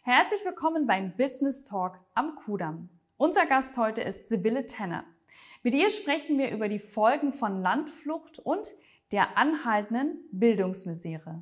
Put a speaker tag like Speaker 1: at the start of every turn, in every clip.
Speaker 1: Herzlich willkommen beim Business Talk am Kudamm. Unser Gast heute ist Sibylle Tenner. Mit ihr sprechen wir über die Folgen von Landflucht und der anhaltenden Bildungsmisere.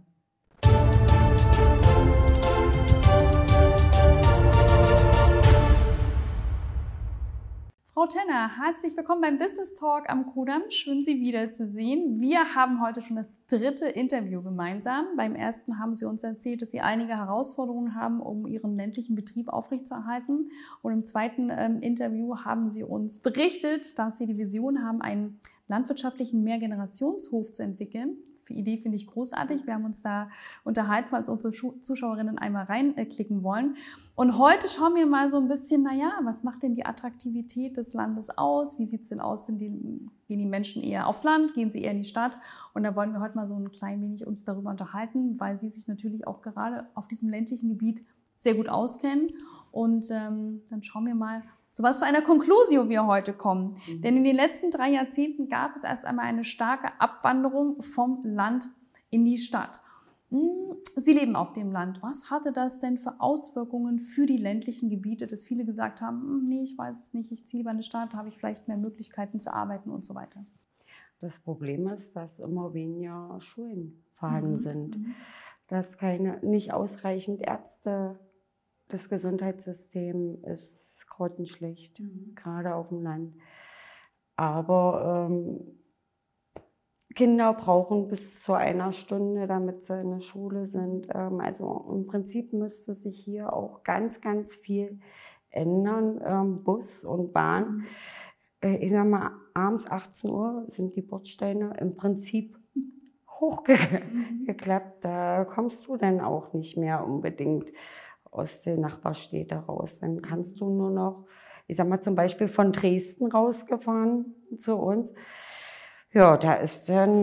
Speaker 1: Frau Tenner, herzlich willkommen beim Business Talk am Kudamm. Schön, Sie wiederzusehen. Wir haben heute schon das 3. Interview gemeinsam. Beim ersten haben Sie uns erzählt, dass Sie einige Herausforderungen haben, um Ihren ländlichen Betrieb aufrechtzuerhalten. Und im zweiten Interview haben Sie uns berichtet, dass Sie die Vision haben, einen landwirtschaftlichen Mehrgenerationshof zu entwickeln. Die Idee finde ich großartig. Wir haben uns da unterhalten, weil unsere Zuschauerinnen einmal reinklicken wollen. Und heute schauen wir mal so ein bisschen, was macht denn die Attraktivität des Landes aus? Wie sieht es denn aus? Gehen die Menschen eher aufs Land? Gehen sie eher in die Stadt? Und da wollen wir heute mal so ein klein wenig uns darüber unterhalten, weil Sie sich natürlich auch gerade auf diesem ländlichen Gebiet sehr gut auskennen. Und dann schauen wir mal, zu was für einer Conclusio wir heute kommen. Denn in den letzten 3 Jahrzehnten gab es erst einmal eine starke Abwanderung vom Land in die Stadt. Sie leben auf dem Land. Was hatte das denn für Auswirkungen für die ländlichen Gebiete, dass viele gesagt haben, nee, ich weiß es nicht, ich ziehe lieber in eine Stadt, da habe ich vielleicht mehr Möglichkeiten zu arbeiten und so weiter?
Speaker 2: Das Problem ist, dass immer weniger Schulen vorhanden sind, dass nicht ausreichend Ärzte. Das Gesundheitssystem ist grottenschlecht, gerade auf dem Land. Aber Kinder brauchen bis zu 1 Stunde, damit sie in der Schule sind. Also im Prinzip müsste sich hier auch ganz, ganz viel ändern. Bus und Bahn. Ich sag mal, abends 18 Uhr sind die Bordsteine im Prinzip hochgeklappt. Da kommst du dann auch nicht mehr unbedingt aus den Nachbarstädten raus. Dann kannst du nur noch, ich sag mal zum Beispiel von Dresden rausgefahren zu uns. Ja, da ist dann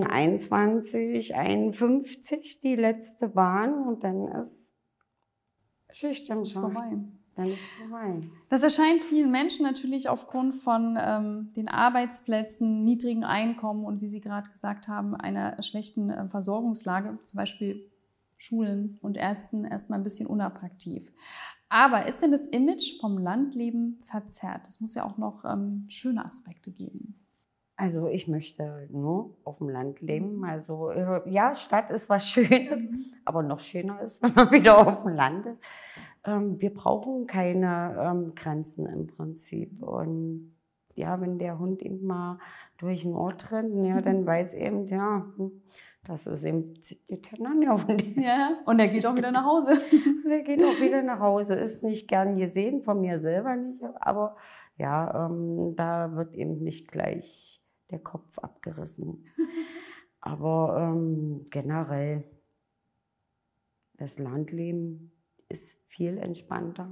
Speaker 2: 21:51 die letzte Bahn und dann ist Schicht im Schacht.
Speaker 1: Vorbei.
Speaker 2: Dann ist vorbei.
Speaker 1: Das erscheint vielen Menschen natürlich aufgrund von den Arbeitsplätzen, niedrigen Einkommen und wie Sie gerade gesagt haben, einer schlechten Versorgungslage, zum Beispiel Schulen und Ärzten, erstmal ein bisschen unattraktiv. Aber ist denn das Image vom Landleben verzerrt? Es muss ja auch noch schöne Aspekte geben.
Speaker 2: Also ich möchte nur auf dem Land leben. Also ja, Stadt ist was Schönes, aber noch schöner ist, wenn man wieder auf dem Land ist. Wir brauchen keine Grenzen im Prinzip. Und ja, wenn der Hund eben mal durch den Ort rennt, ja, dann weiß eben, ja, das ist eben die Tenner.
Speaker 1: Ja, und er geht auch wieder nach Hause.
Speaker 2: Der geht auch wieder nach Hause. Ist nicht gern gesehen, von mir selber nicht. Aber ja, da wird eben nicht gleich der Kopf abgerissen. Aber generell, das Landleben ist viel entspannter.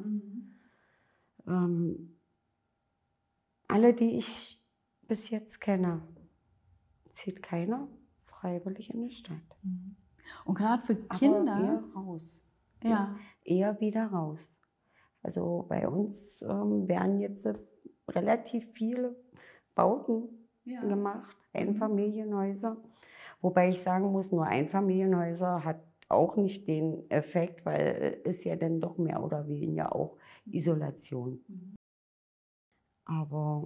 Speaker 2: Alle, die ich bis jetzt kenne, zieht keiner freiwillig in die Stadt.
Speaker 1: Und gerade für Kinder?
Speaker 2: Aber eher raus.
Speaker 1: Ja.
Speaker 2: Eher wieder raus. Also bei uns werden jetzt relativ viele Bauten gemacht, Einfamilienhäuser. Wobei ich sagen muss, nur Einfamilienhäuser hat auch nicht den Effekt, weil es ja dann doch mehr oder weniger auch Isolation. Aber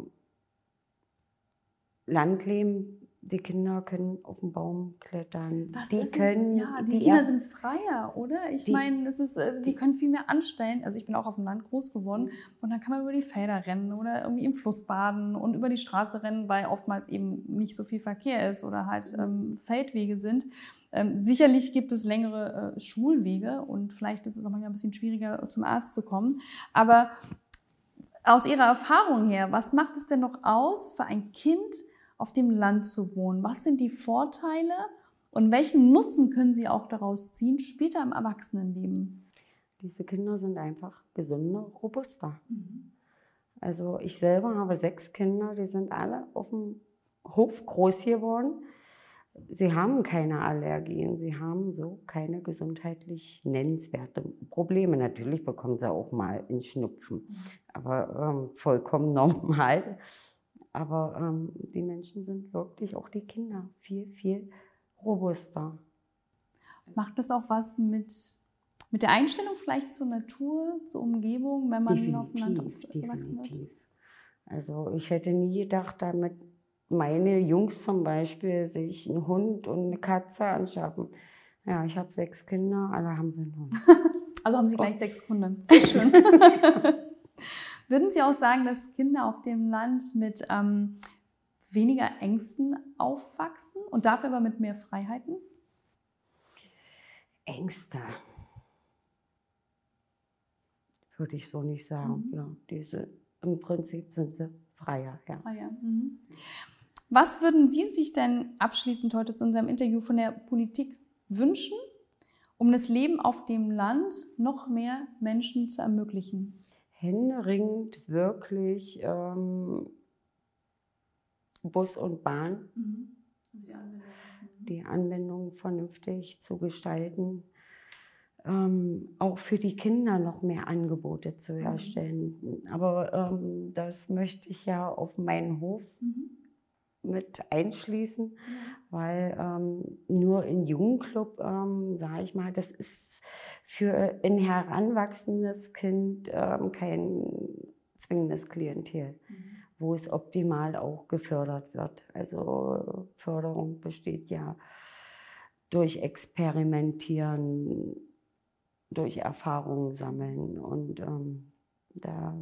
Speaker 2: Landleben, die Kinder können auf den Baum klettern. Die
Speaker 1: Kinder sind freier, oder? Ich meine, die können viel mehr anstellen. Also ich bin auch auf dem Land groß geworden und dann kann man über die Felder rennen oder irgendwie im Fluss baden und über die Straße rennen, weil oftmals eben nicht so viel Verkehr ist oder halt Feldwege sind. Sicherlich gibt es längere Schulwege und vielleicht ist es auch manchmal ein bisschen schwieriger, zum Arzt zu kommen. Aber aus Ihrer Erfahrung her, was macht es denn noch aus für ein Kind, auf dem Land zu wohnen? Was sind die Vorteile und welchen Nutzen können Sie auch daraus ziehen, später im Erwachsenenleben?
Speaker 2: Diese Kinder sind einfach gesünder, robuster. Also ich selber habe 6 Kinder, die sind alle auf dem Hof groß geworden. Sie haben keine Allergien, sie haben so keine gesundheitlich nennenswerten Probleme. Natürlich bekommen sie auch mal einen Schnupfen, aber vollkommen normal. Aber die Menschen sind wirklich, auch die Kinder, viel, viel robuster.
Speaker 1: Macht das auch was mit Mit der Einstellung vielleicht zur Natur, zur Umgebung, wenn man auf dem Land aufgewachsen wird?
Speaker 2: Definitiv. Also ich hätte nie gedacht, damit meine Jungs zum Beispiel sich einen Hund und eine Katze anschaffen. Ja, ich habe 6 Kinder, alle haben sie einen Hund.
Speaker 1: Also haben Sie gleich 6 Hunde. Sehr schön. Würden Sie auch sagen, dass Kinder auf dem Land mit weniger Ängsten aufwachsen und dafür aber mit mehr Freiheiten?
Speaker 2: Ängste würde ich so nicht sagen. Ja, im Prinzip sind sie freier. Ja.
Speaker 1: Freier. Mhm. Was würden Sie sich denn abschließend heute zu unserem Interview von der Politik wünschen, um das Leben auf dem Land noch mehr Menschen zu ermöglichen?
Speaker 2: Händeringend wirklich Bus und Bahn,
Speaker 1: Also
Speaker 2: die Anwendung vernünftig zu gestalten, auch für die Kinder noch mehr Angebote zu herstellen. Aber das möchte ich ja auf meinen Hof mit einschließen, weil nur ein Jugendclub, sage ich mal, das ist für ein heranwachsendes Kind kein zwingendes Klientel, wo es optimal auch gefördert wird. Also Förderung besteht ja durch Experimentieren, durch Erfahrungen sammeln und da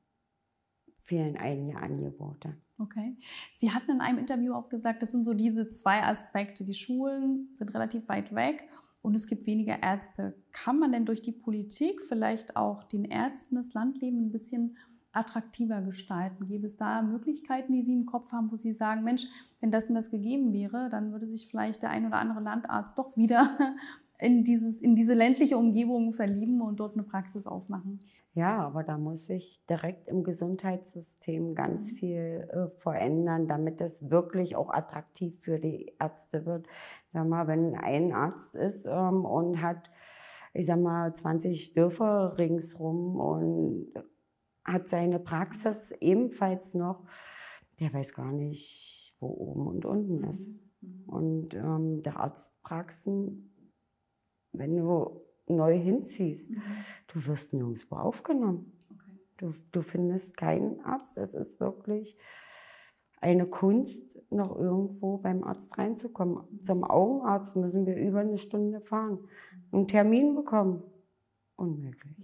Speaker 2: fehlen einige Angebote.
Speaker 1: Okay. Sie hatten in einem Interview auch gesagt, das sind so diese 2 Aspekte. Die Schulen sind relativ weit weg und es gibt weniger Ärzte. Kann man denn durch die Politik vielleicht auch den Ärzten das Landleben ein bisschen attraktiver gestalten? Gäbe es da Möglichkeiten, die Sie im Kopf haben, wo Sie sagen, Mensch, wenn das und das gegeben wäre, dann würde sich vielleicht der ein oder andere Landarzt doch wieder in diese ländliche Umgebung verlieben und dort eine Praxis aufmachen?
Speaker 2: Ja, aber da muss sich direkt im Gesundheitssystem ganz viel verändern, damit es wirklich auch attraktiv für die Ärzte wird. Sag mal, wenn ein Arzt ist und hat, ich sag mal, 20 Dörfer ringsrum und hat seine Praxis ebenfalls noch, der weiß gar nicht, wo oben und unten ist. Und der Arztpraxen, wenn du neu hinziehst, du wirst nirgendwo aufgenommen. Okay. Du findest keinen Arzt. Es ist wirklich eine Kunst, noch irgendwo beim Arzt reinzukommen. Zum Augenarzt müssen wir über 1 Stunde fahren. Einen Termin bekommen. Unmöglich.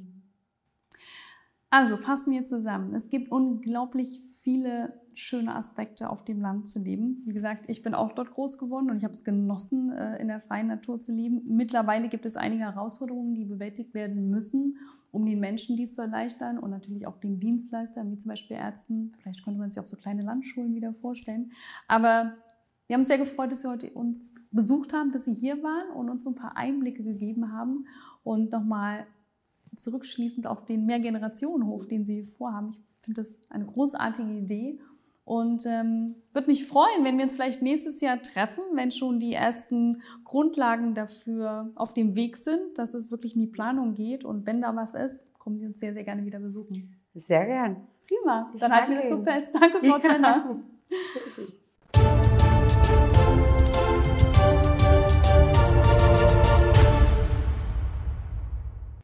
Speaker 1: Also fassen wir zusammen. Es gibt unglaublich viele schöne Aspekte, auf dem Land zu leben. Wie gesagt, ich bin auch dort groß geworden und ich habe es genossen, in der freien Natur zu leben. Mittlerweile gibt es einige Herausforderungen, die bewältigt werden müssen, um den Menschen dies zu erleichtern und natürlich auch den Dienstleistern, wie zum Beispiel Ärzten. Vielleicht könnte man sich auch so kleine Landschulen wieder vorstellen. Aber wir haben uns sehr gefreut, dass Sie heute uns besucht haben, dass Sie hier waren und uns so ein paar Einblicke gegeben haben und nochmal zurückschließend auf den Mehrgenerationenhof, den Sie vorhaben. Ich finde das eine großartige Idee und würde mich freuen, wenn wir uns vielleicht nächstes Jahr treffen, wenn schon die ersten Grundlagen dafür auf dem Weg sind, dass es wirklich in die Planung geht. Und wenn da was ist, kommen Sie uns sehr, sehr gerne wieder besuchen.
Speaker 2: Sehr gern.
Speaker 1: Prima, dann halten wir das so fest. Danke, Frau Tenner.
Speaker 2: Ja.